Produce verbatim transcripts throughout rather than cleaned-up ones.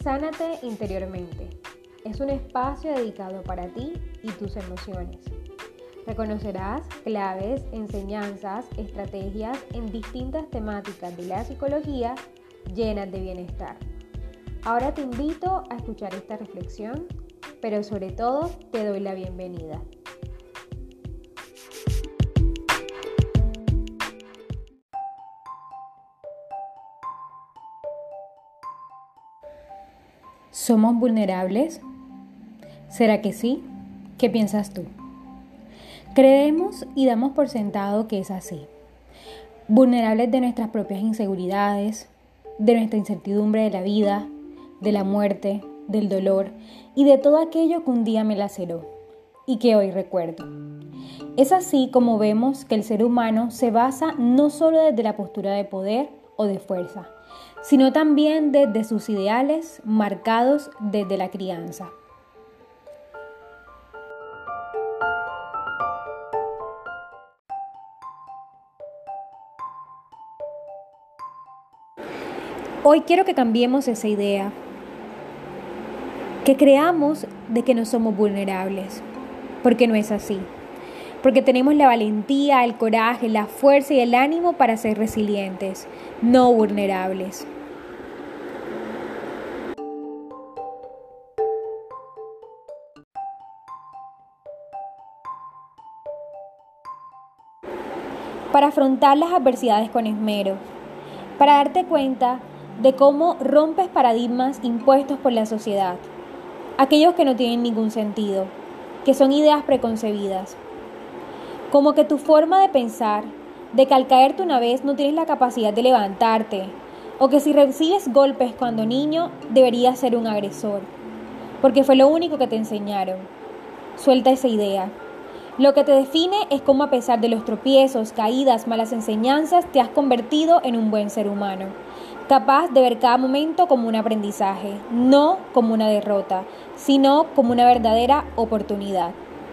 Sánate interiormente. Es un espacio dedicado para ti y tus emociones. Reconocerás claves, enseñanzas, estrategias en distintas temáticas de la psicología llenas de bienestar. Ahora te invito a escuchar esta reflexión, pero sobre todo te doy la bienvenida. ¿Somos vulnerables? ¿Será que sí? ¿Qué piensas tú? Creemos y damos por sentado que es así. Vulnerables de nuestras propias inseguridades, de nuestra incertidumbre de la vida, de la muerte, del dolor y de todo aquello que un día me laceró y que hoy recuerdo. Es así como vemos que el ser humano se basa no solo desde la postura de poder o de fuerza, sino también desde sus ideales marcados desde la crianza. Hoy quiero que cambiemos esa idea, que creamos de que no somos vulnerables, porque no es así, porque tenemos la valentía, el coraje, la fuerza y el ánimo para ser resilientes, no vulnerables. Para afrontar las adversidades con esmero, para darte cuenta de cómo rompes paradigmas impuestos por la sociedad, aquellos que no tienen ningún sentido, que son ideas preconcebidas, como que tu forma de pensar, de que al caerte una vez no tienes la capacidad de levantarte, o que si recibes golpes cuando niño deberías ser un agresor, porque fue lo único que te enseñaron. Suelta esa idea. Lo que te define es cómo a pesar de los tropiezos, caídas, malas enseñanzas, te has convertido en un buen ser humano, capaz de ver cada momento como un aprendizaje, no como una derrota, sino como una verdadera oportunidad.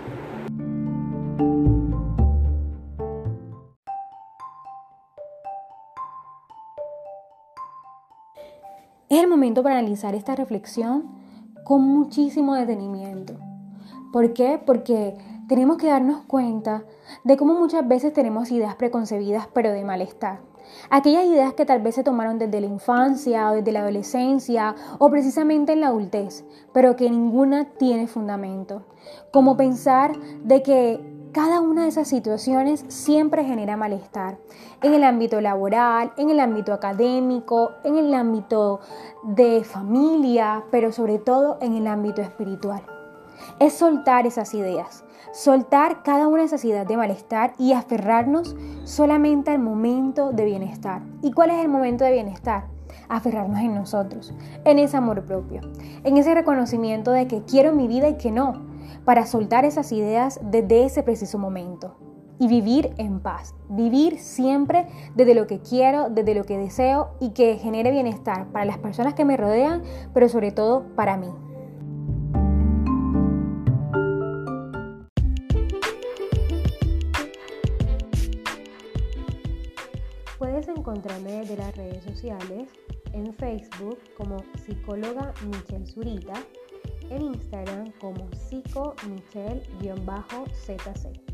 Es el momento para analizar esta reflexión con muchísimo detenimiento. ¿Por qué? Porque tenemos que darnos cuenta de cómo muchas veces tenemos ideas preconcebidas, pero de malestar. Aquellas ideas que tal vez se tomaron desde la infancia o desde la adolescencia o precisamente en la adultez, pero que ninguna tiene fundamento. Como pensar de que cada una de esas situaciones siempre genera malestar en el ámbito laboral, en el ámbito académico, en el ámbito de familia, pero sobre todo en el ámbito espiritual. Es soltar esas ideas, soltar cada una de esas ideas de malestar y aferrarnos solamente al momento de bienestar. ¿Y cuál es el momento de bienestar? Aferrarnos en nosotros, en ese amor propio, en ese reconocimiento de que quiero mi vida y que no, para soltar esas ideas desde ese preciso momento y vivir en paz, vivir siempre desde lo que quiero, desde lo que deseo y que genere bienestar para las personas que me rodean, pero sobre todo para mí. Puedes encontrarme desde las redes sociales, en Facebook como psicóloga Michelle Zurita, en Instagram como psico michelle Z C.